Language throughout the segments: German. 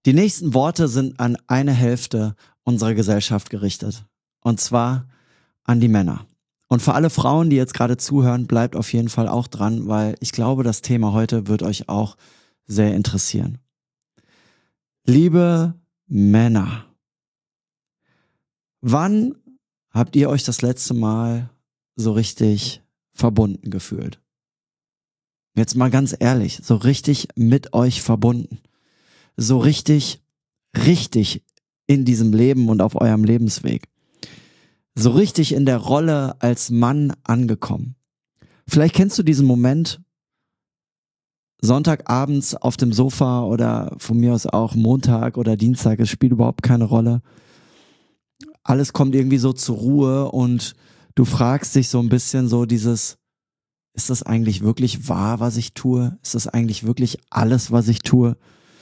Die nächsten Worte sind an eine Hälfte unserer Gesellschaft gerichtet. Und zwar an die Männer. Und für alle Frauen, die jetzt gerade zuhören, bleibt auf jeden Fall auch dran, weil ich glaube, das Thema heute wird euch auch sehr interessieren. Liebe Männer, wann habt ihr euch das letzte Mal so richtig verbunden gefühlt? Jetzt mal ganz ehrlich, so richtig mit euch verbunden. So richtig in diesem Leben und auf eurem Lebensweg. So richtig in der Rolle als Mann angekommen. Vielleicht kennst du diesen Moment, Sonntagabends auf dem Sofa oder von mir aus auch Montag oder Dienstag, es spielt überhaupt keine Rolle. Alles kommt irgendwie so zur Ruhe und du fragst dich so ein bisschen so dieses, ist das eigentlich wirklich wahr, was ich tue? Ist das eigentlich wirklich alles, was ich tue?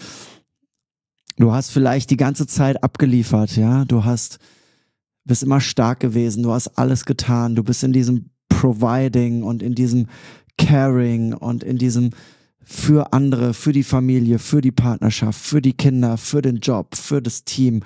Du hast vielleicht die ganze Zeit abgeliefert, ja? Bist immer stark gewesen, du hast alles getan, du bist in diesem Providing und in diesem Caring und in diesem für andere, für die Familie, für die Partnerschaft, für die Kinder, für den Job, für das Team,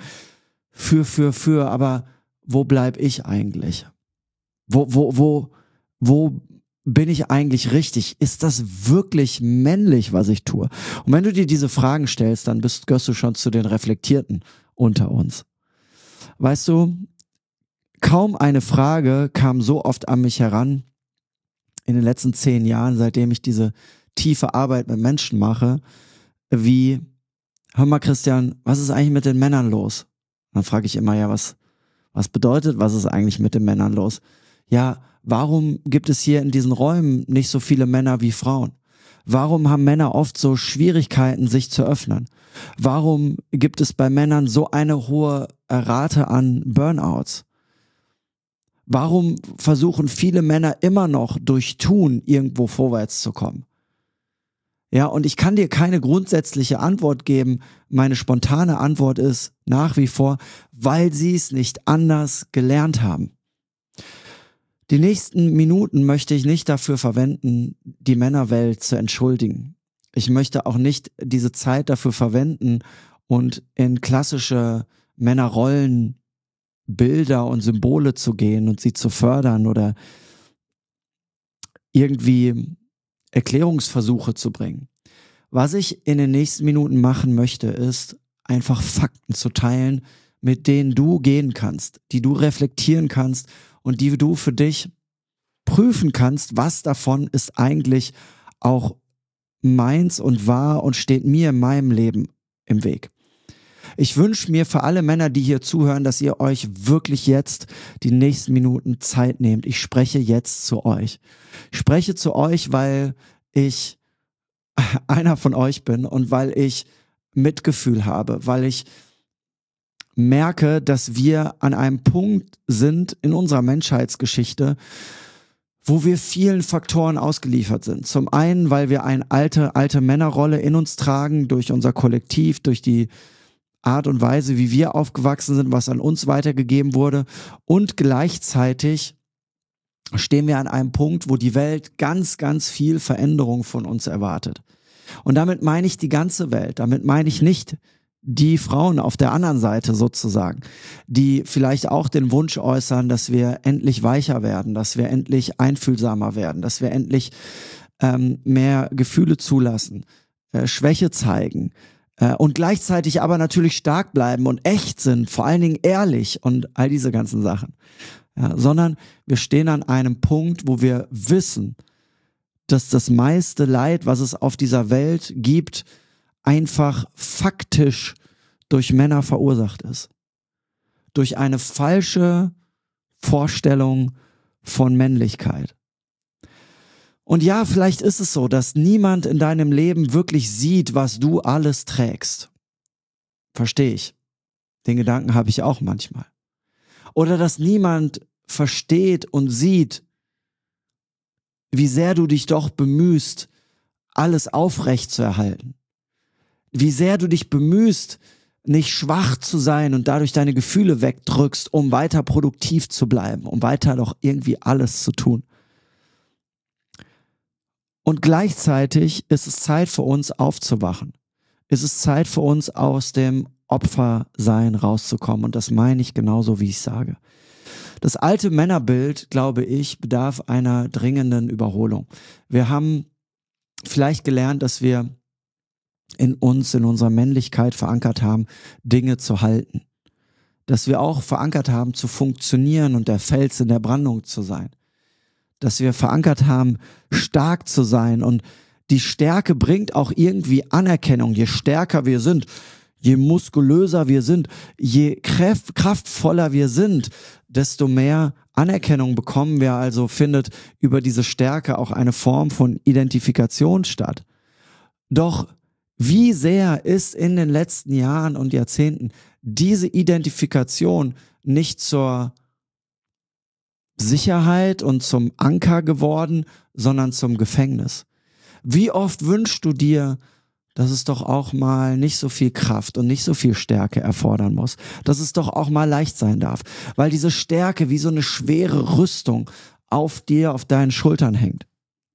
aber wo bleib ich eigentlich? Wo bin ich eigentlich richtig? Ist das wirklich männlich, was ich tue? Und wenn du dir diese Fragen stellst, dann gehörst du schon zu den Reflektierten unter uns. Weißt du, kaum eine Frage kam so oft an mich heran in den letzten 10 Jahren, seitdem ich diese tiefe Arbeit mit Menschen mache, wie, hör mal Christian, was ist eigentlich mit den Männern los? Dann frage ich immer, ja, was bedeutet, was ist eigentlich mit den Männern los? Ja, warum gibt es hier in diesen Räumen nicht so viele Männer wie Frauen? Warum haben Männer oft so Schwierigkeiten, sich zu öffnen? Warum gibt es bei Männern so eine hohe Rate an Burnouts? Warum versuchen viele Männer immer noch durch Tun irgendwo vorwärts zu kommen? Ja, und ich kann dir keine grundsätzliche Antwort geben. Meine spontane Antwort ist nach wie vor, weil sie es nicht anders gelernt haben. Die nächsten Minuten möchte ich nicht dafür verwenden, die Männerwelt zu entschuldigen. Ich möchte auch nicht diese Zeit dafür verwenden und in klassische Männerrollen, Bilder und Symbole zu gehen und sie zu fördern oder irgendwie Erklärungsversuche zu bringen. Was ich in den nächsten Minuten machen möchte, ist einfach Fakten zu teilen, mit denen du gehen kannst, die du reflektieren kannst und die du für dich prüfen kannst, was davon ist eigentlich auch meins und wahr und steht mir in meinem Leben im Weg. Ich wünsche mir für alle Männer, die hier zuhören, dass ihr euch wirklich jetzt die nächsten Minuten Zeit nehmt. Ich spreche jetzt zu euch. Ich spreche zu euch, weil ich einer von euch bin und weil ich Mitgefühl habe, weil ich merke, dass wir an einem Punkt sind in unserer Menschheitsgeschichte, wo wir vielen Faktoren ausgeliefert sind. Zum einen, weil wir eine alte Männerrolle in uns tragen, durch unser Kollektiv, durch die Art und Weise, wie wir aufgewachsen sind, was an uns weitergegeben wurde. Und gleichzeitig stehen wir an einem Punkt, wo die Welt ganz, ganz viel Veränderung von uns erwartet. Und damit meine ich die ganze Welt. Damit meine ich nicht die Frauen auf der anderen Seite sozusagen, die vielleicht auch den Wunsch äußern, dass wir endlich weicher werden, dass wir endlich einfühlsamer werden, dass wir endlich mehr Gefühle zulassen, Schwäche zeigen und gleichzeitig aber natürlich stark bleiben und echt sind, vor allen Dingen ehrlich und all diese ganzen Sachen. Ja, sondern wir stehen an einem Punkt, wo wir wissen, dass das meiste Leid, was es auf dieser Welt gibt, einfach faktisch durch Männer verursacht ist. Durch eine falsche Vorstellung von Männlichkeit. Und ja, vielleicht ist es so, dass niemand in deinem Leben wirklich sieht, was du alles trägst. Verstehe ich. Den Gedanken habe ich auch manchmal. Oder dass niemand versteht und sieht, wie sehr du dich doch bemühst, alles aufrecht zu erhalten. Wie sehr du dich bemühst, nicht schwach zu sein und dadurch deine Gefühle wegdrückst, um weiter produktiv zu bleiben, um weiter doch irgendwie alles zu tun. Und gleichzeitig ist es Zeit für uns aufzuwachen. ist es Zeit für uns, aus dem Opfersein rauszukommen. Und das meine ich genauso, wie ich sage. Das alte Männerbild, glaube ich, bedarf einer dringenden Überholung. Wir haben vielleicht gelernt, dass wir in uns, in unserer Männlichkeit verankert haben, Dinge zu halten. Dass wir auch verankert haben, zu funktionieren und der Fels in der Brandung zu sein. Dass wir verankert haben, stark zu sein. Und die Stärke bringt auch irgendwie Anerkennung. Je stärker wir sind, je muskulöser wir sind, je kraftvoller wir sind, desto mehr Anerkennung bekommen wir. Also findet über diese Stärke auch eine Form von Identifikation statt. Doch wie sehr ist in den letzten Jahren und Jahrzehnten diese Identifikation nicht zur Sicherheit und zum Anker geworden, sondern zum Gefängnis? Wie oft wünschst du dir, dass es doch auch mal nicht so viel Kraft und nicht so viel Stärke erfordern muss, dass es doch auch mal leicht sein darf, weil diese Stärke wie so eine schwere Rüstung auf dir, auf deinen Schultern hängt.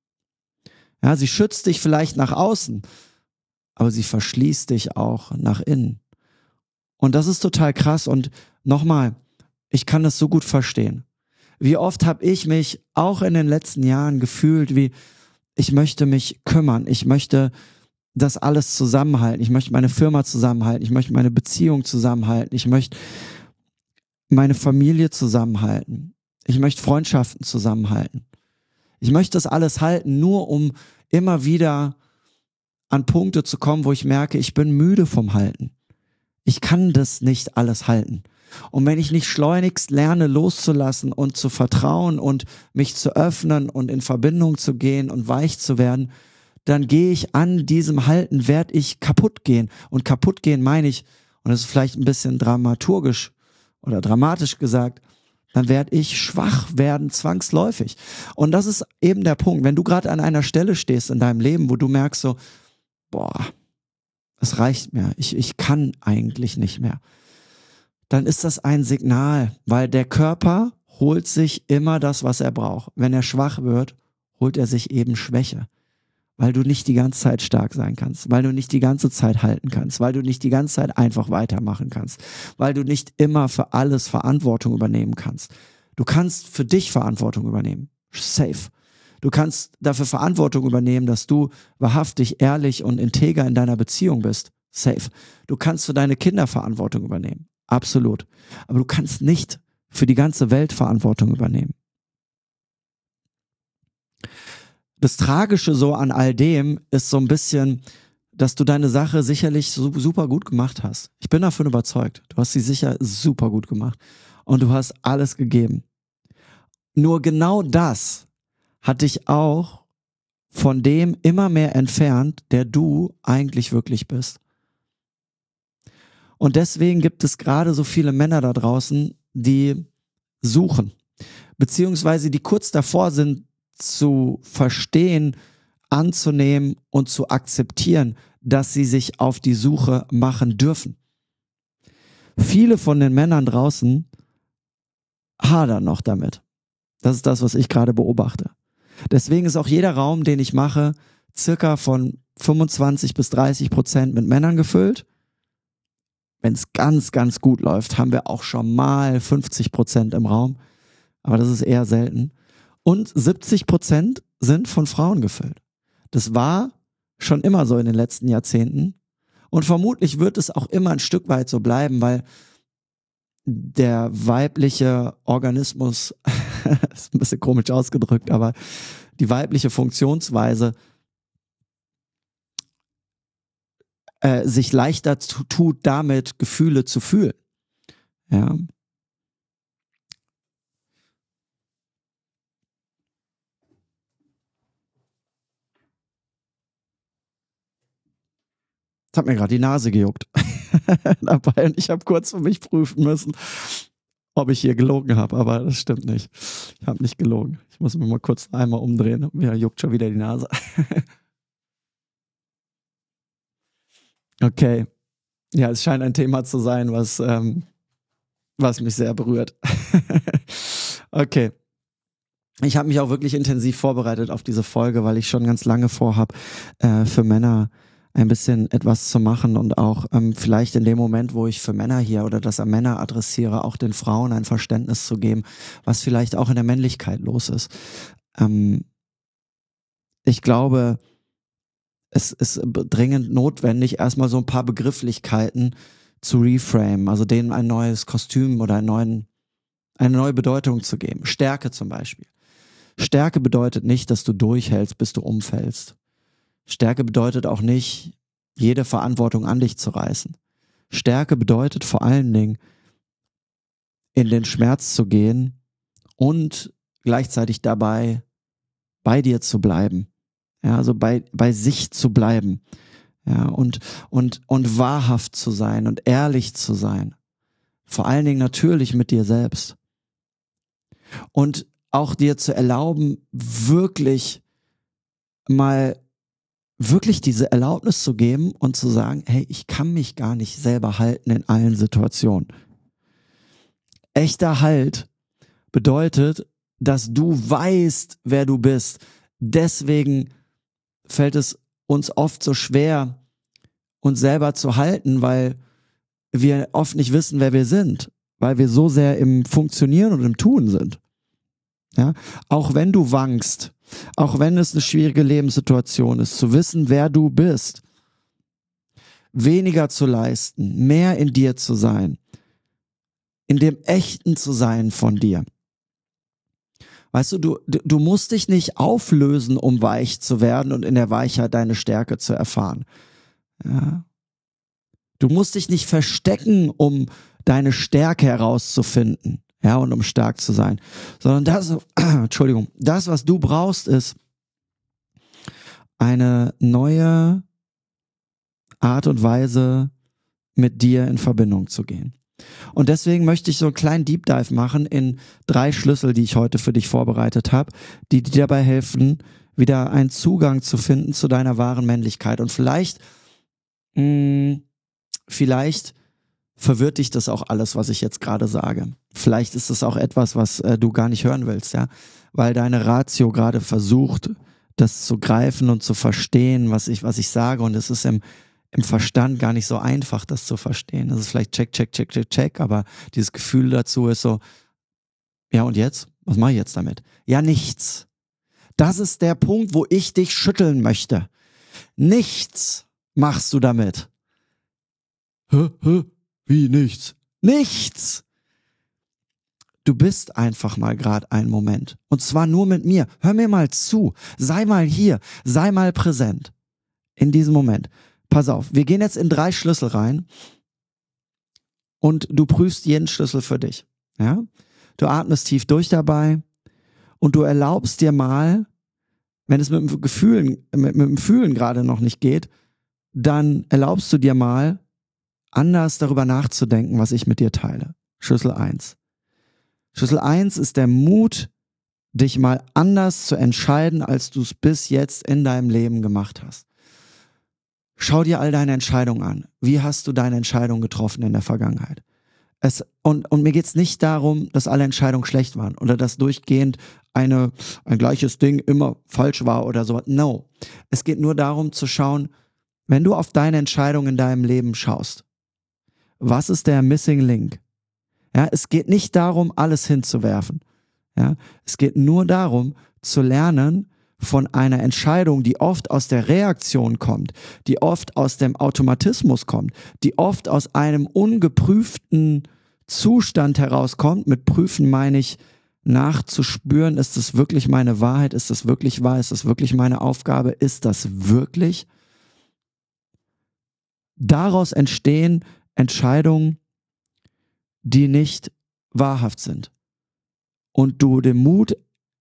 Ja, sie schützt dich vielleicht nach außen, aber sie verschließt dich auch nach innen. Und das ist total krass. Und nochmal, ich kann das so gut verstehen. Wie oft habe ich mich auch in den letzten Jahren gefühlt, wie ich möchte mich kümmern, ich möchte das alles zusammenhalten, ich möchte meine Firma zusammenhalten, ich möchte meine Beziehung zusammenhalten, ich möchte meine Familie zusammenhalten, ich möchte Freundschaften zusammenhalten. Ich möchte das alles halten, nur um immer wieder an Punkte zu kommen, wo ich merke, ich bin müde vom Halten. Ich kann das nicht alles halten. Und wenn ich nicht schleunigst lerne, loszulassen und zu vertrauen und mich zu öffnen und in Verbindung zu gehen und weich zu werden, dann gehe ich an diesem Halten, werde ich kaputt gehen. Und kaputt gehen meine ich, und das ist vielleicht ein bisschen dramaturgisch oder dramatisch gesagt, dann werde ich schwach werden, zwangsläufig. Und das ist eben der Punkt. Wenn du gerade an einer Stelle stehst in deinem Leben, wo du merkst so, boah, es reicht mir, ich kann eigentlich nicht mehr, dann ist das ein Signal, weil der Körper holt sich immer das, was er braucht. Wenn er schwach wird, holt er sich eben Schwäche, weil du nicht die ganze Zeit stark sein kannst, weil du nicht die ganze Zeit halten kannst, weil du nicht die ganze Zeit einfach weitermachen kannst, weil du nicht immer für alles Verantwortung übernehmen kannst. Du kannst für dich Verantwortung übernehmen, safe. Du kannst dafür Verantwortung übernehmen, dass du wahrhaftig, ehrlich und integer in deiner Beziehung bist, safe. Du kannst für deine Kinder Verantwortung übernehmen, absolut. Aber du kannst nicht für die ganze Welt Verantwortung übernehmen. Das Tragische so an all dem ist so ein bisschen, dass du deine Sache sicherlich super gut gemacht hast. Ich bin davon überzeugt. Du hast sie sicher super gut gemacht. Und du hast alles gegeben. Nur genau das hat dich auch von dem immer mehr entfernt, der du eigentlich wirklich bist. Und deswegen gibt es gerade so viele Männer da draußen, die suchen, beziehungsweise die kurz davor sind, zu verstehen, anzunehmen und zu akzeptieren, dass sie sich auf die Suche machen dürfen. Viele von den Männern draußen hadern noch damit. Das ist das, was ich gerade beobachte. Deswegen ist auch jeder Raum, den ich mache, circa von 25-30% mit Männern gefüllt. Wenn es ganz, ganz gut läuft, haben wir auch schon mal 50% im Raum. Aber das ist eher selten. Und 70% sind von Frauen gefüllt. Das war schon immer so in den letzten Jahrzehnten. Und vermutlich wird es auch immer ein Stück weit so bleiben, weil der weibliche Organismus, ist ein bisschen komisch ausgedrückt, aber die weibliche Funktionsweise sich leichter tut, damit Gefühle zu fühlen. Ja. Das hat mir gerade die Nase gejuckt. Dabei, und ich habe kurz für mich prüfen müssen, ob ich hier gelogen habe, aber das stimmt nicht. Ich habe nicht gelogen. Ich muss mir mal kurz einmal umdrehen. Mir juckt schon wieder die Nase. Okay. Ja, es scheint ein Thema zu sein, was mich sehr berührt. Okay. Ich habe mich auch wirklich intensiv vorbereitet auf diese Folge, weil ich schon ganz lange vorhabe, für Männer ein bisschen etwas zu machen und auch vielleicht in dem Moment, wo ich für Männer hier oder das an Männer adressiere, auch den Frauen ein Verständnis zu geben, was vielleicht auch in der Männlichkeit los ist. Ich glaube, es ist dringend notwendig, erstmal so ein paar Begrifflichkeiten zu reframen, also denen ein neues Kostüm oder eine neue Bedeutung zu geben. Stärke zum Beispiel. Stärke bedeutet nicht, dass du durchhältst, bis du umfällst. Stärke bedeutet auch nicht, jede Verantwortung an dich zu reißen. Stärke bedeutet vor allen Dingen, in den Schmerz zu gehen und gleichzeitig dabei bei dir zu bleiben. Ja, also bei sich zu bleiben. Ja, und wahrhaft zu sein und ehrlich zu sein. Vor allen Dingen natürlich mit dir selbst. Und auch dir zu erlauben, wirklich diese Erlaubnis zu geben und zu sagen, hey, ich kann mich gar nicht selber halten in allen Situationen. Echter Halt bedeutet, dass du weißt, wer du bist. Deswegen fällt es uns oft so schwer, uns selber zu halten, weil wir oft nicht wissen, wer wir sind, weil wir so sehr im Funktionieren und im Tun sind. Ja? Auch wenn du wankst, auch wenn es eine schwierige Lebenssituation ist, zu wissen, wer du bist, weniger zu leisten, mehr in dir zu sein, in dem Echten zu sein von dir. Weißt du musst dich nicht auflösen, um weich zu werden und in der Weichheit deine Stärke zu erfahren. Ja. Du musst dich nicht verstecken, um deine Stärke herauszufinden, ja, und um stark zu sein. Sondern das, was du brauchst, ist eine neue Art und Weise, mit dir in Verbindung zu gehen. Und deswegen möchte ich so einen kleinen Deep Dive machen in 3 Schlüssel, die ich heute für dich vorbereitet habe, die dir dabei helfen, wieder einen Zugang zu finden zu deiner wahren Männlichkeit. Und vielleicht verwirrt dich das auch alles, was ich jetzt gerade sage. Vielleicht ist es auch etwas, was du gar nicht hören willst, ja, weil deine Ratio gerade versucht, das zu greifen und zu verstehen, was ich sage. Und es ist im Verstand gar nicht so einfach, das zu verstehen. Das ist vielleicht check, aber dieses Gefühl dazu ist so, ja und jetzt? Was mache ich jetzt damit? Ja, nichts. Das ist der Punkt, wo ich dich schütteln möchte. Nichts machst du damit. Wie nichts? Nichts! Du bist einfach mal gerade einen Moment. Und zwar nur mit mir. Hör mir mal zu. Sei mal hier. Sei mal präsent. In diesem Moment. Pass auf, wir gehen jetzt in 3 Schlüssel rein und du prüfst jeden Schlüssel für dich. Ja? Du atmest tief durch dabei und du erlaubst dir mal, wenn es mit dem Fühlen gerade noch nicht geht, dann erlaubst du dir mal, anders darüber nachzudenken, was ich mit dir teile. Schlüssel 1. Schlüssel 1 ist der Mut, dich mal anders zu entscheiden, als du es bis jetzt in deinem Leben gemacht hast. Schau dir all deine Entscheidungen an. Wie hast du deine Entscheidungen getroffen in der Vergangenheit? Und mir geht's nicht darum, dass alle Entscheidungen schlecht waren oder dass durchgehend ein gleiches Ding immer falsch war oder so. No. Es geht nur darum zu schauen, wenn du auf deine Entscheidungen in deinem Leben schaust, was ist der Missing Link? Ja, es geht nicht darum, alles hinzuwerfen. Ja, es geht nur darum, zu lernen von einer Entscheidung, die oft aus der Reaktion kommt, die oft aus dem Automatismus kommt, die oft aus einem ungeprüften Zustand herauskommt. Mit prüfen meine ich, nachzuspüren, ist das wirklich meine Wahrheit, ist das wirklich wahr, ist das wirklich meine Aufgabe, ist das wirklich? Daraus entstehen Entscheidungen, die nicht wahrhaft sind. Und du den Mut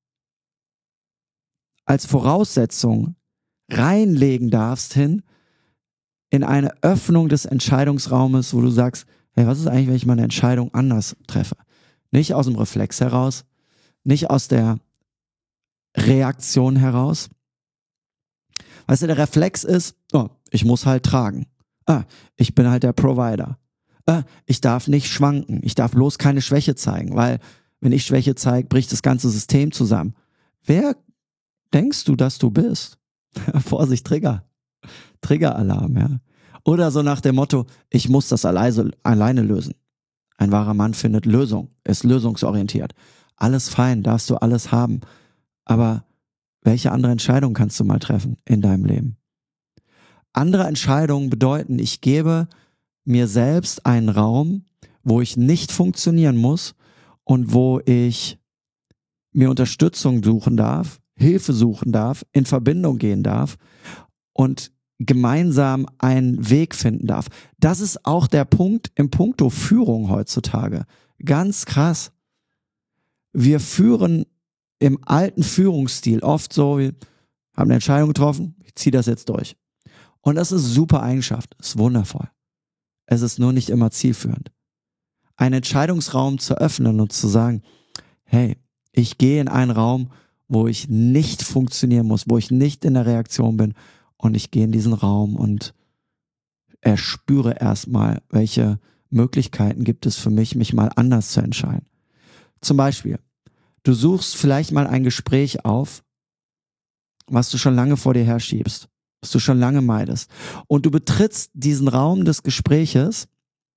als Voraussetzung reinlegen darfst in eine Öffnung des Entscheidungsraumes, wo du sagst, hey, was ist eigentlich, wenn ich meine Entscheidung anders treffe? Nicht aus dem Reflex heraus, nicht aus der Reaktion heraus. Weißt du, der Reflex ist, oh, ich muss halt tragen. Ich bin halt der Provider. Ich darf nicht schwanken. Ich darf bloß keine Schwäche zeigen, weil wenn ich Schwäche zeige, bricht das ganze System zusammen. Wer denkst du, dass du bist? Vorsicht, Trigger. Triggeralarm, ja. Oder so nach dem Motto, ich muss das alleine lösen. Ein wahrer Mann findet Lösung, ist lösungsorientiert. Alles fein, darfst du alles haben. Aber welche andere Entscheidung kannst du mal treffen in deinem Leben? Andere Entscheidungen bedeuten, ich gebe mir selbst einen Raum, wo ich nicht funktionieren muss und wo ich mir Unterstützung suchen darf, Hilfe suchen darf, in Verbindung gehen darf und gemeinsam einen Weg finden darf. Das ist auch der Punkt im Punkto Führung heutzutage. Ganz krass. Wir führen im alten Führungsstil oft so, wir haben eine Entscheidung getroffen, ich ziehe das jetzt durch. Und das ist super Eigenschaft, ist wundervoll. Es ist nur nicht immer zielführend. Einen Entscheidungsraum zu öffnen und zu sagen, hey, ich gehe in einen Raum, wo ich nicht funktionieren muss, wo ich nicht in der Reaktion bin und ich gehe in diesen Raum und erspüre erstmal, welche Möglichkeiten gibt es für mich, mich mal anders zu entscheiden. Zum Beispiel, du suchst vielleicht mal ein Gespräch auf, was du schon lange vor dir herschiebst, was du schon lange meidest. Und du betrittst diesen Raum des Gespräches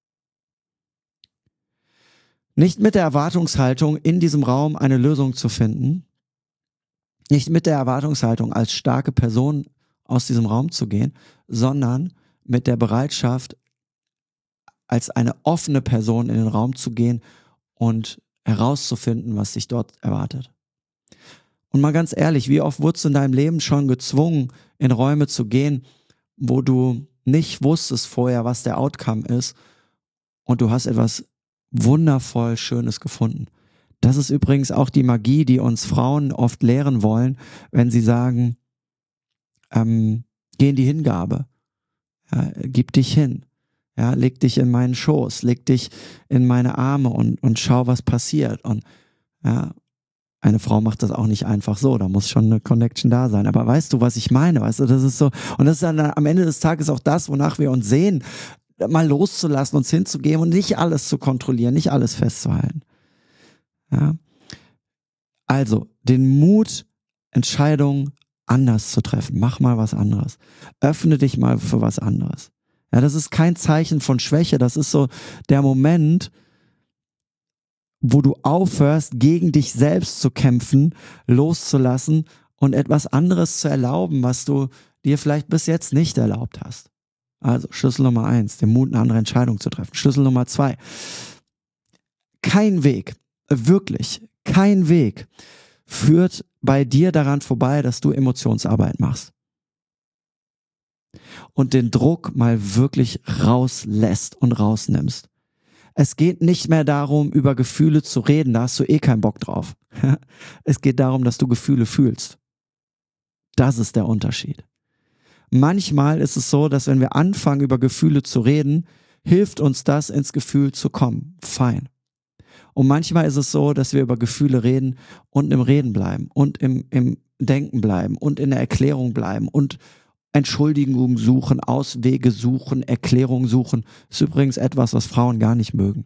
nicht mit der Erwartungshaltung, in diesem Raum eine Lösung zu finden, nicht mit der Erwartungshaltung, als starke Person aus diesem Raum zu gehen, sondern mit der Bereitschaft, als eine offene Person in den Raum zu gehen und herauszufinden, was dich dort erwartet. Und mal ganz ehrlich, wie oft wurdest du in deinem Leben schon gezwungen, in Räume zu gehen, wo du nicht wusstest vorher, was der Outcome ist und du hast etwas wundervoll Schönes gefunden. Das ist übrigens auch die Magie, die uns Frauen oft lehren wollen, wenn sie sagen, geh in die Hingabe, ja, gib dich hin, ja, leg dich in meinen Schoß, leg dich in meine Arme und schau, was passiert. Und ja, eine Frau macht das auch nicht einfach so, da muss schon eine Connection da sein. Aber weißt du, was ich meine? Weißt du, das ist so, und das ist dann am Ende des Tages auch das, wonach wir uns sehen, mal loszulassen, uns hinzugeben und nicht alles zu kontrollieren, nicht alles festzuhalten. Ja. Also, den Mut, Entscheidungen anders zu treffen. Mach mal was anderes. Öffne dich mal für was anderes. Ja, das ist kein Zeichen von Schwäche, das ist so der Moment, wo du aufhörst, gegen dich selbst zu kämpfen, loszulassen und etwas anderes zu erlauben, was du dir vielleicht bis jetzt nicht erlaubt hast. Also Schlüssel Nummer 1, den Mut, eine andere Entscheidung zu treffen. Schlüssel Nummer 2, kein Weg, wirklich kein Weg führt bei dir daran vorbei, dass du Emotionsarbeit machst. Und den Druck mal wirklich rauslässt und rausnimmst. Es geht nicht mehr darum, über Gefühle zu reden, da hast du eh keinen Bock drauf. Es geht darum, dass du Gefühle fühlst. Das ist der Unterschied. Manchmal ist es so, dass wenn wir anfangen, über Gefühle zu reden, hilft uns das, ins Gefühl zu kommen. Fein. Und manchmal ist es so, dass wir über Gefühle reden und im Reden bleiben und im Denken bleiben und in der Erklärung bleiben und Entschuldigungen suchen, Auswege suchen, Erklärungen suchen. Das ist übrigens etwas, was Frauen gar nicht mögen.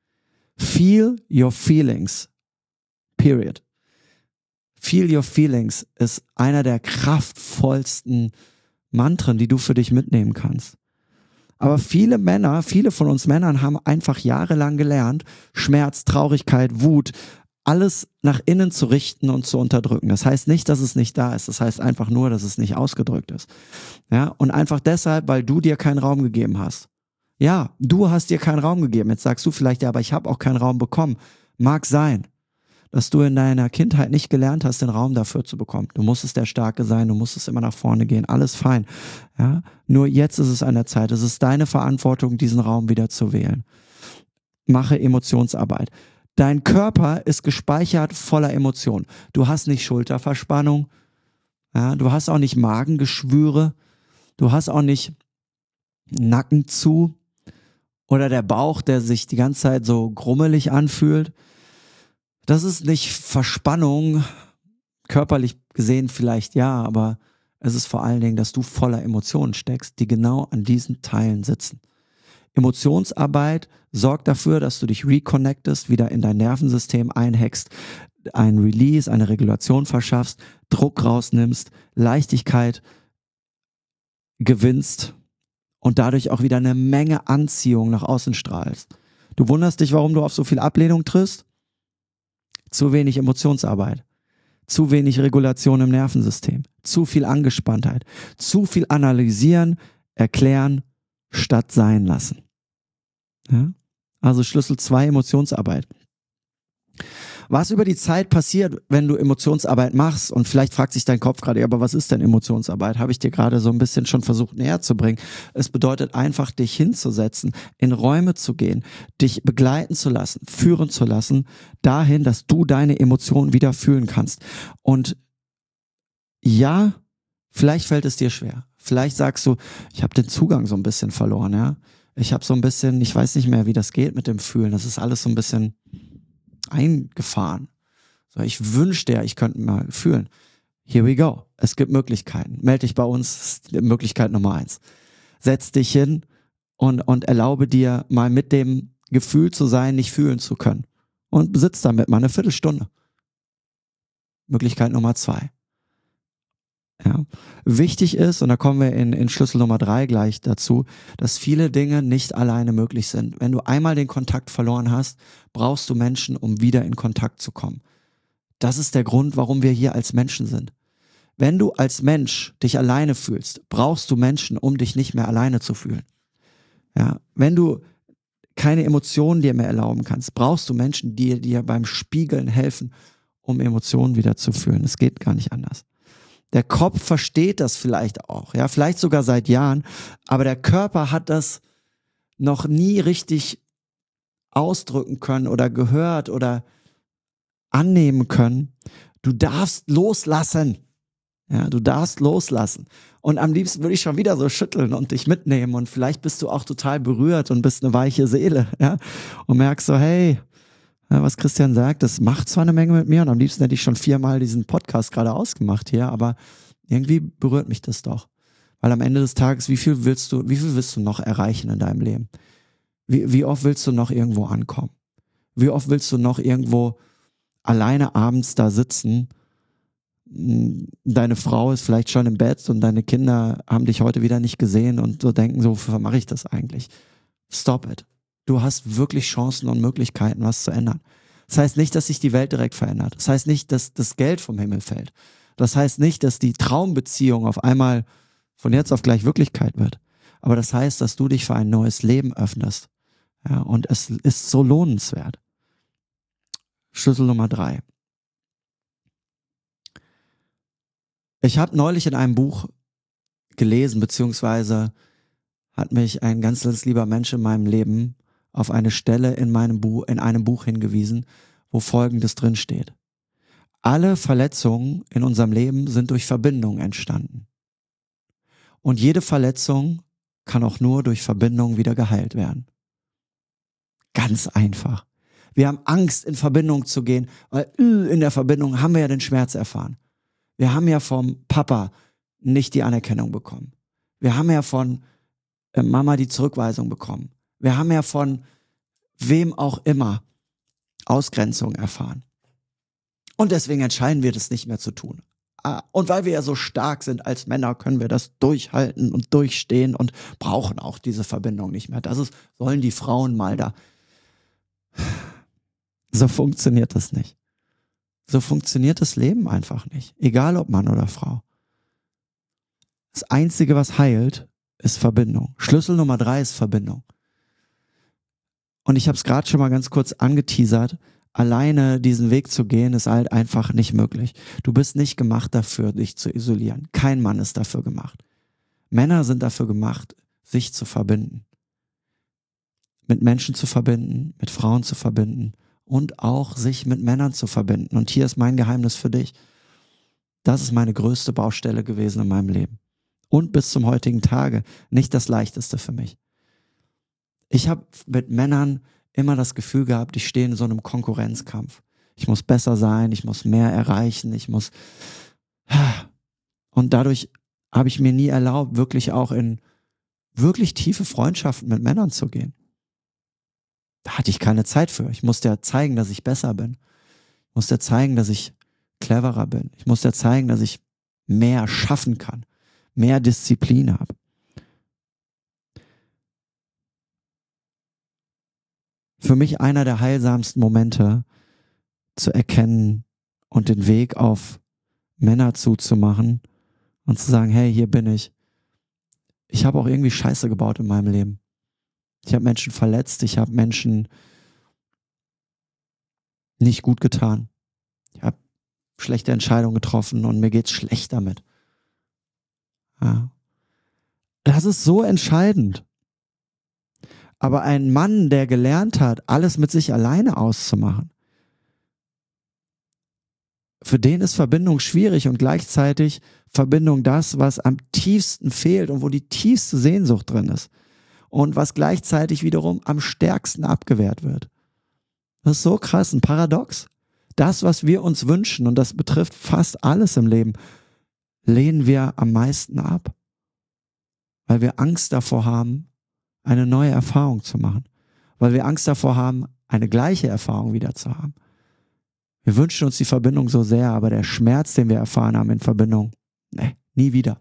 Feel your feelings. Period. Feel your feelings ist einer der kraftvollsten Mantren, die du für dich mitnehmen kannst. Aber viele von uns Männern haben einfach jahrelang gelernt, Schmerz, Traurigkeit, Wut, alles nach innen zu richten und zu unterdrücken. Das heißt nicht, dass es nicht da ist. Das heißt einfach nur, dass es nicht ausgedrückt ist. Ja, und einfach deshalb, weil du dir keinen Raum gegeben hast. Ja, du hast dir keinen Raum gegeben. Jetzt sagst du vielleicht, ja, aber ich habe auch keinen Raum bekommen. Mag sein, dass du in deiner Kindheit nicht gelernt hast, den Raum dafür zu bekommen. Du musstest der Starke sein, du musstest immer nach vorne gehen, alles fein. Ja? Nur jetzt ist es an der Zeit, es ist deine Verantwortung, diesen Raum wieder zu wählen. Mache Emotionsarbeit. Dein Körper ist gespeichert voller Emotionen. Du hast nicht Schulterverspannung, ja? Du hast auch nicht Magengeschwüre, du hast auch nicht Nacken zu oder der Bauch, der sich die ganze Zeit so grummelig anfühlt. Das ist nicht Verspannung, körperlich gesehen vielleicht ja, aber es ist vor allen Dingen, dass du voller Emotionen steckst, die genau an diesen Teilen sitzen. Emotionsarbeit sorgt dafür, dass du dich reconnectest, wieder in dein Nervensystem einhackst, ein Release, eine Regulation verschaffst, Druck rausnimmst, Leichtigkeit gewinnst und dadurch auch wieder eine Menge Anziehung nach außen strahlst. Du wunderst dich, warum du auf so viel Ablehnung triffst? Zu wenig Emotionsarbeit, zu wenig Regulation im Nervensystem, zu viel Angespanntheit, zu viel analysieren, erklären, statt sein lassen. Ja? Also Schlüssel 2, Emotionsarbeit. Was über die Zeit passiert, wenn du Emotionsarbeit machst, und vielleicht fragt sich dein Kopf gerade, aber was ist denn Emotionsarbeit? Habe ich dir gerade so ein bisschen schon versucht näher zu bringen. Es bedeutet einfach, dich hinzusetzen, in Räume zu gehen, dich begleiten zu lassen, führen zu lassen, dahin, dass du deine Emotionen wieder fühlen kannst. Und ja, vielleicht fällt es dir schwer. Vielleicht sagst du, ich habe den Zugang so ein bisschen verloren, ja. Ich habe so ein bisschen, ich weiß nicht mehr, wie das geht mit dem Fühlen. Das ist alles so ein bisschen eingefahren. So, ich wünschte ja, ich könnte mal fühlen. Here we go. Es gibt Möglichkeiten. Melde dich bei uns, Möglichkeit Nummer 1. Setz dich hin und erlaube dir mal mit dem Gefühl zu sein, nicht fühlen zu können. Und sitz damit mal eine Viertelstunde. Möglichkeit Nummer 2. Ja. Wichtig ist, und da kommen wir in Schlüssel Nummer 3 gleich dazu, dass viele Dinge nicht alleine möglich sind. Wenn du einmal den Kontakt verloren hast, brauchst du Menschen, um wieder in Kontakt zu kommen. Das ist der Grund, warum wir hier als Menschen sind. Wenn du als Mensch dich alleine fühlst, brauchst du Menschen, um dich nicht mehr alleine zu fühlen. Ja. Wenn du keine Emotionen dir mehr erlauben kannst, brauchst du Menschen, die dir beim Spiegeln helfen, um Emotionen wieder zu fühlen. Es geht gar nicht anders. Der Kopf versteht das vielleicht auch, ja, vielleicht sogar seit Jahren, aber der Körper hat das noch nie richtig ausdrücken können oder gehört oder annehmen können. Du darfst loslassen. Ja, du darfst loslassen. Und am liebsten würde ich schon wieder so schütteln und dich mitnehmen und vielleicht bist du auch total berührt und bist eine weiche Seele, ja, und merkst so, hey, ja, was Christian sagt, das macht zwar eine Menge mit mir und am liebsten hätte ich schon 4-mal diesen Podcast gerade ausgemacht hier, aber irgendwie berührt mich das doch. Weil am Ende des Tages, wie viel willst du noch erreichen in deinem Leben? Wie oft willst du noch irgendwo ankommen? Wie oft willst du noch irgendwo alleine abends da sitzen? Deine Frau ist vielleicht schon im Bett und deine Kinder haben dich heute wieder nicht gesehen und so denken, so, wofür mache ich das eigentlich? Stop it. Du hast wirklich Chancen und Möglichkeiten, was zu ändern. Das heißt nicht, dass sich die Welt direkt verändert. Das heißt nicht, dass das Geld vom Himmel fällt. Das heißt nicht, dass die Traumbeziehung auf einmal von jetzt auf gleich Wirklichkeit wird. Aber das heißt, dass du dich für ein neues Leben öffnest. Ja, und es ist so lohnenswert. Schlüssel Nummer 3. Ich habe neulich in einem Buch gelesen, beziehungsweise hat mich ein ganz, ganz lieber Mensch in meinem Leben auf eine Stelle in einem Buch hingewiesen, wo Folgendes drinsteht. Alle Verletzungen in unserem Leben sind durch Verbindung entstanden. Und jede Verletzung kann auch nur durch Verbindung wieder geheilt werden. Ganz einfach. Wir haben Angst, in Verbindung zu gehen, weil in der Verbindung haben wir ja den Schmerz erfahren. Wir haben ja vom Papa nicht die Anerkennung bekommen. Wir haben ja von Mama die Zurückweisung bekommen. Wir haben ja von wem auch immer Ausgrenzung erfahren. Und deswegen entscheiden wir das nicht mehr zu tun. Und weil wir ja so stark sind als Männer, können wir das durchhalten und durchstehen und brauchen auch diese Verbindung nicht mehr. Sollen die Frauen mal da. So funktioniert das nicht. So funktioniert das Leben einfach nicht. Egal ob Mann oder Frau. Das Einzige, was heilt, ist Verbindung. Schlüssel Nummer 3 ist Verbindung. Und ich habe es gerade schon mal ganz kurz angeteasert. Alleine diesen Weg zu gehen, ist halt einfach nicht möglich. Du bist nicht gemacht dafür, dich zu isolieren. Kein Mann ist dafür gemacht. Männer sind dafür gemacht, sich zu verbinden. Mit Menschen zu verbinden, mit Frauen zu verbinden und auch sich mit Männern zu verbinden. Und hier ist mein Geheimnis für dich. Das ist meine größte Baustelle gewesen in meinem Leben. Und bis zum heutigen Tage nicht das Leichteste für mich. Ich habe mit Männern immer das Gefühl gehabt, ich stehe in so einem Konkurrenzkampf. Ich muss besser sein, ich muss mehr erreichen, Und dadurch habe ich mir nie erlaubt, wirklich auch in wirklich tiefe Freundschaften mit Männern zu gehen. Da hatte ich keine Zeit für. Ich musste ja zeigen, dass ich besser bin. Ich musste ja zeigen, dass ich cleverer bin. Ich musste ja zeigen, dass ich mehr schaffen kann, mehr Disziplin habe. für mich einer der heilsamsten Momente, zu erkennen und den Weg auf Männer zuzumachen und zu sagen, hey, hier bin ich. Ich habe auch irgendwie Scheiße gebaut in meinem Leben. Ich habe Menschen verletzt, ich habe Menschen nicht gut getan. Ich habe schlechte Entscheidungen getroffen und mir geht's schlecht damit. Ja. Das ist so entscheidend. Aber ein Mann, der gelernt hat, alles mit sich alleine auszumachen, für den ist Verbindung schwierig und gleichzeitig Verbindung das, was am tiefsten fehlt und wo die tiefste Sehnsucht drin ist. Und was gleichzeitig wiederum am stärksten abgewehrt wird. Das ist so krass, ein Paradox. Das, was wir uns wünschen, und das betrifft fast alles im Leben, lehnen wir am meisten ab. Weil wir Angst davor haben, eine neue Erfahrung zu machen. Weil wir Angst davor haben, eine gleiche Erfahrung wieder zu haben. Wir wünschen uns die Verbindung so sehr, aber der Schmerz, den wir erfahren haben in Verbindung, nie wieder.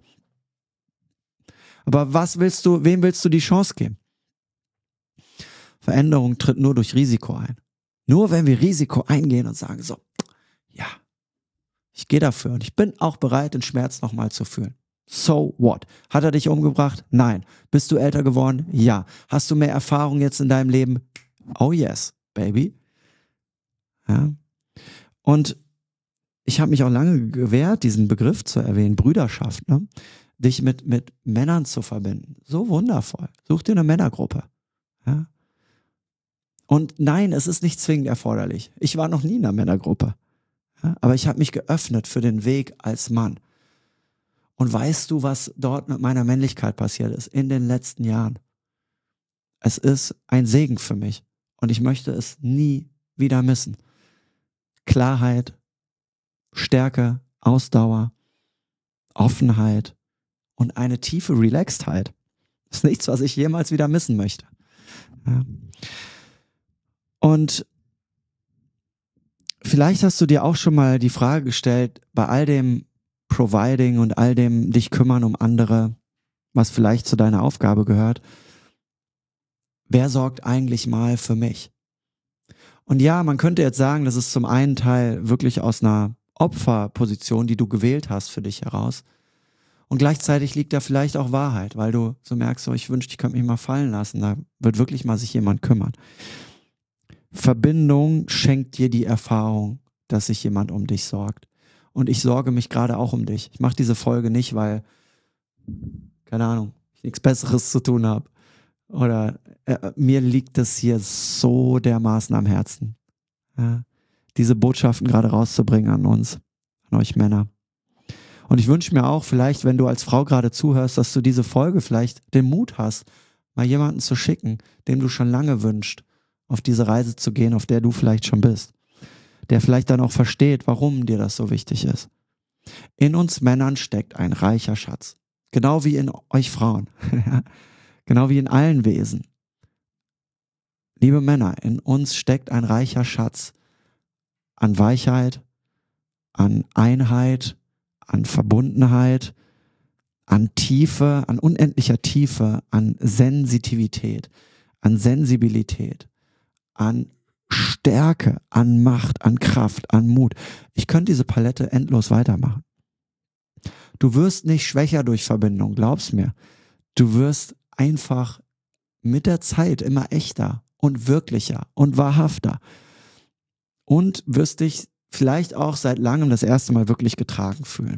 Aber wem willst du die Chance geben? Veränderung tritt nur durch Risiko ein. Nur wenn wir Risiko eingehen und sagen so, ja, ich gehe dafür und ich bin auch bereit, den Schmerz nochmal zu fühlen. So what? Hat er dich umgebracht? Nein. Bist du älter geworden? Ja. Hast du mehr Erfahrung jetzt in deinem Leben? Oh yes, baby. Ja. Und ich habe mich auch lange gewehrt, diesen Begriff zu erwähnen, Brüderschaft, ne? Dich mit Männern zu verbinden. So wundervoll. Such dir eine Männergruppe. Ja? Und nein, es ist nicht zwingend erforderlich. Ich war noch nie in einer Männergruppe. Ja? Aber ich habe mich geöffnet für den Weg als Mann. Und weißt du, was dort mit meiner Männlichkeit passiert ist in den letzten Jahren? Es ist ein Segen für mich. Und ich möchte es nie wieder missen. Klarheit, Stärke, Ausdauer, Offenheit und eine tiefe Relaxedheit. Das ist nichts, was ich jemals wieder missen möchte. Ja. Und vielleicht hast du dir auch schon mal die Frage gestellt, bei all dem Providing und all dem dich kümmern um andere, was vielleicht zu deiner Aufgabe gehört, wer sorgt eigentlich mal für mich? Und ja, man könnte jetzt sagen, das ist zum einen Teil wirklich aus einer Opferposition, die du gewählt hast für dich heraus. Und gleichzeitig liegt da vielleicht auch Wahrheit, weil du so merkst, so, ich wünschte, ich könnte mich mal fallen lassen. Da wird wirklich mal sich jemand kümmern. Verbindung schenkt dir die Erfahrung, dass sich jemand um dich sorgt. Und ich sorge mich gerade auch um dich. Ich mache diese Folge nicht, weil, keine Ahnung, ich nichts Besseres zu tun habe. Oder mir liegt es hier so dermaßen am Herzen, ja, diese Botschaften gerade rauszubringen an uns, an euch Männer. Und ich wünsche mir auch vielleicht, wenn du als Frau gerade zuhörst, dass du diese Folge vielleicht den Mut hast, mal jemanden zu schicken, dem du schon lange wünschst, auf diese Reise zu gehen, auf der du vielleicht schon bist. Der vielleicht dann auch versteht, warum dir das so wichtig ist. In uns Männern steckt ein reicher Schatz. Genau wie in euch Frauen. Genau wie in allen Wesen. Liebe Männer, in uns steckt ein reicher Schatz an Weichheit, an Einheit, an Verbundenheit, an Tiefe, an unendlicher Tiefe, an Sensitivität, an Sensibilität, an Stärke, an Macht, an Kraft, an Mut. Ich könnte diese Palette endlos weitermachen. Du wirst nicht schwächer durch Verbindung, glaub's mir. Du wirst einfach mit der Zeit immer echter und wirklicher und wahrhafter und wirst dich vielleicht auch seit langem das erste Mal wirklich getragen fühlen.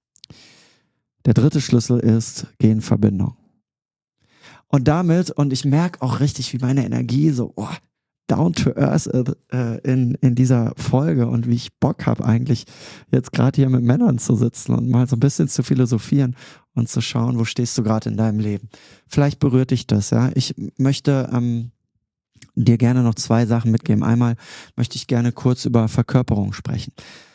Der dritte Schlüssel ist, geh in Verbindung. Und damit, und ich merke auch richtig, wie meine Energie so down to earth in dieser Folge und wie ich Bock habe eigentlich jetzt gerade hier mit Männern zu sitzen und mal so ein bisschen zu philosophieren und zu schauen, wo stehst du gerade in deinem Leben. Vielleicht berührt dich das, ja. Ich möchte dir gerne noch 2 Sachen mitgeben. Einmal möchte ich gerne kurz über Verkörperung sprechen.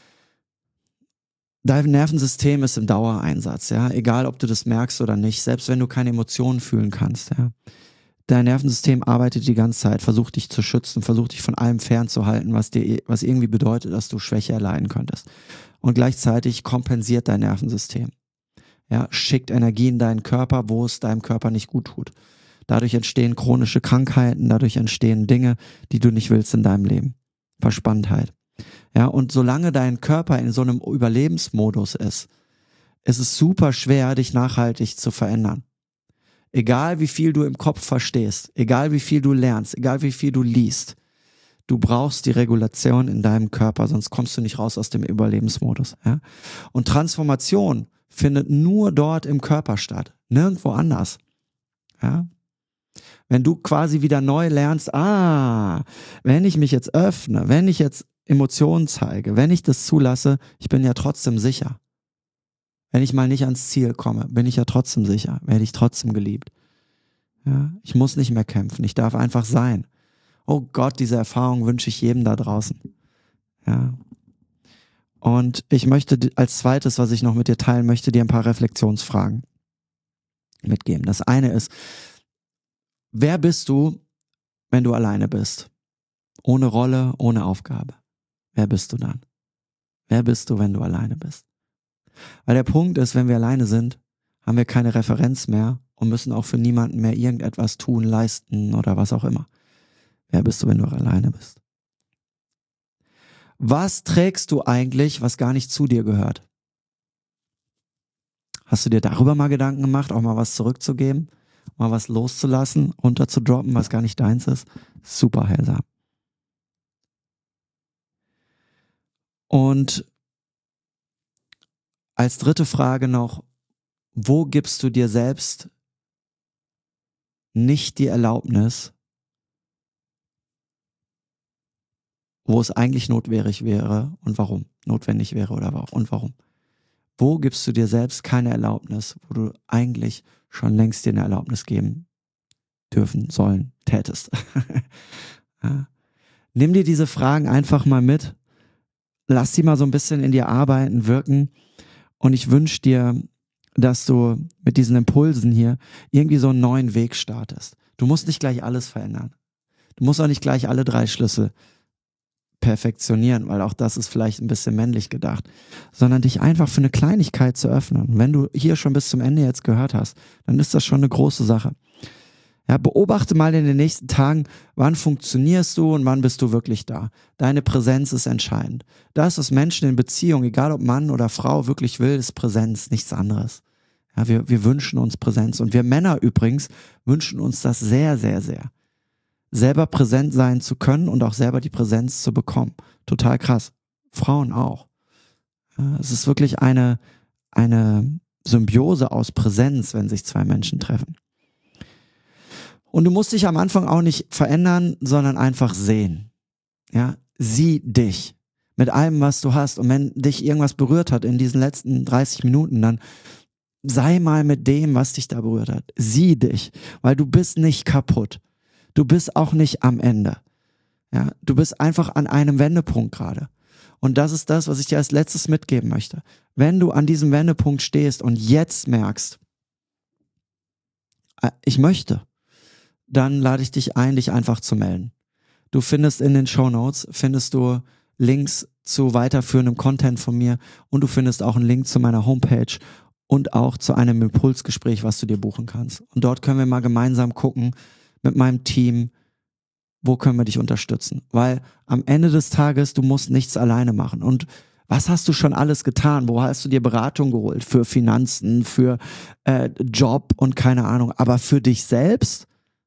Dein Nervensystem ist im Dauereinsatz, ja. Egal, ob du das merkst oder nicht, selbst wenn du keine Emotionen fühlen kannst, ja. Dein Nervensystem arbeitet die ganze Zeit, versucht dich zu schützen, versucht dich von allem fernzuhalten, was irgendwie bedeutet, dass du Schwäche erleiden könntest. Und gleichzeitig kompensiert dein Nervensystem. Ja, schickt Energie in deinen Körper, wo es deinem Körper nicht gut tut. Dadurch entstehen chronische Krankheiten, dadurch entstehen Dinge, die du nicht willst in deinem Leben. Verspanntheit. Ja, und solange dein Körper in so einem Überlebensmodus ist es super schwer, dich nachhaltig zu verändern. Egal wie viel du im Kopf verstehst, egal wie viel du lernst, egal wie viel du liest, du brauchst die Regulation in deinem Körper, sonst kommst du nicht raus aus dem Überlebensmodus. Ja? Und Transformation findet nur dort im Körper statt, nirgendwo anders. Ja? Wenn du quasi wieder neu lernst, wenn ich mich jetzt öffne, wenn ich jetzt Emotionen zeige, wenn ich das zulasse, ich bin ja trotzdem sicher. Wenn ich mal nicht ans Ziel komme, bin ich ja trotzdem sicher, werde ich trotzdem geliebt. Ja? Ich muss nicht mehr kämpfen, ich darf einfach sein. Oh Gott, diese Erfahrung wünsche ich jedem da draußen. Ja. Und ich möchte als zweites, was ich noch mit dir teilen möchte, dir ein paar Reflexionsfragen mitgeben. Das eine ist, wer bist du, wenn du alleine bist? Ohne Rolle, ohne Aufgabe. Wer bist du dann? Wer bist du, wenn du alleine bist? Weil der Punkt ist, wenn wir alleine sind, haben wir keine Referenz mehr und müssen auch für niemanden mehr irgendetwas tun, leisten oder was auch immer. Wer bist du, wenn du alleine bist? Was trägst du eigentlich, was gar nicht zu dir gehört? Hast du dir darüber mal Gedanken gemacht, auch mal was zurückzugeben, mal was loszulassen, runterzudroppen, was gar nicht deins ist? Super heilsam. Und als dritte Frage noch, wo gibst du dir selbst nicht die Erlaubnis, wo es eigentlich notwendig wäre und warum? Notwendig wäre oder warum? Wo gibst du dir selbst keine Erlaubnis, wo du eigentlich schon längst dir eine Erlaubnis geben dürfen, sollen, tätest? Ja. Nimm dir diese Fragen einfach mal mit, lass sie mal so ein bisschen in dir arbeiten, wirken und ich wünsche dir, dass du mit diesen Impulsen hier irgendwie so einen neuen Weg startest. Du musst nicht gleich alles verändern. Du musst auch nicht gleich alle 3 Schlüssel perfektionieren, weil auch das ist vielleicht ein bisschen männlich gedacht, sondern dich einfach für eine Kleinigkeit zu öffnen. Und wenn du hier schon bis zum Ende jetzt gehört hast, dann ist das schon eine große Sache. Ja, beobachte mal in den nächsten Tagen, wann funktionierst du und wann bist du wirklich da. Deine Präsenz ist entscheidend. Das, was Menschen in Beziehung, egal ob Mann oder Frau, wirklich will, ist Präsenz, nichts anderes. Ja, wir wünschen uns Präsenz und wir Männer übrigens wünschen uns das sehr, sehr, sehr. Selber präsent sein zu können und auch selber die Präsenz zu bekommen. Total krass. Frauen auch. Ja, es ist wirklich eine Symbiose aus Präsenz, wenn sich 2 Menschen treffen. Und du musst dich am Anfang auch nicht verändern, sondern einfach sehen. Ja, sieh dich mit allem, was du hast. Und wenn dich irgendwas berührt hat in diesen letzten 30 Minuten, dann sei mal mit dem, was dich da berührt hat. Sieh dich, weil du bist nicht kaputt. Du bist auch nicht am Ende. Ja, du bist einfach an einem Wendepunkt gerade. Und das ist das, was ich dir als letztes mitgeben möchte. Wenn du an diesem Wendepunkt stehst und jetzt merkst, ich möchte, dann lade ich dich ein, dich einfach zu melden. Du findest in den Shownotes, findest du Links zu weiterführendem Content von mir und du findest auch einen Link zu meiner Homepage und auch zu einem Impulsgespräch, was du dir buchen kannst. Und dort können wir mal gemeinsam gucken mit meinem Team, wo können wir dich unterstützen. Weil am Ende des Tages, du musst nichts alleine machen. Und was hast du schon alles getan? Wo hast du dir Beratung geholt? Für Finanzen, für Job und keine Ahnung. Aber für dich selbst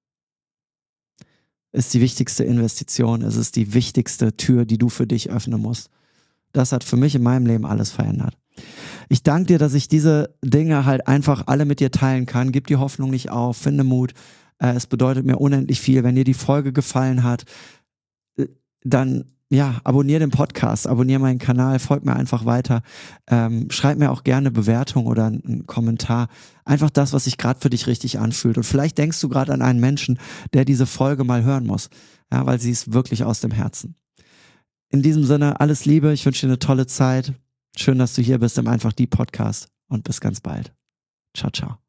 ist die wichtigste Investition. Es ist die wichtigste Tür, die du für dich öffnen musst. Das hat für mich in meinem Leben alles verändert. Ich danke dir, dass ich diese Dinge halt einfach alle mit dir teilen kann. Gib die Hoffnung nicht auf, finde Mut. Es bedeutet mir unendlich viel. Wenn dir die Folge gefallen hat, dann ja, abonniere den Podcast, abonniere meinen Kanal, folg mir einfach weiter. Schreib mir auch gerne eine Bewertung oder einen Kommentar. Einfach das, was sich gerade für dich richtig anfühlt. Und vielleicht denkst du gerade an einen Menschen, der diese Folge mal hören muss. Ja, weil sie ist wirklich aus dem Herzen. In diesem Sinne, alles Liebe. Ich wünsche dir eine tolle Zeit. Schön, dass du hier bist im Einfach die Podcast. Und bis ganz bald. Ciao, ciao.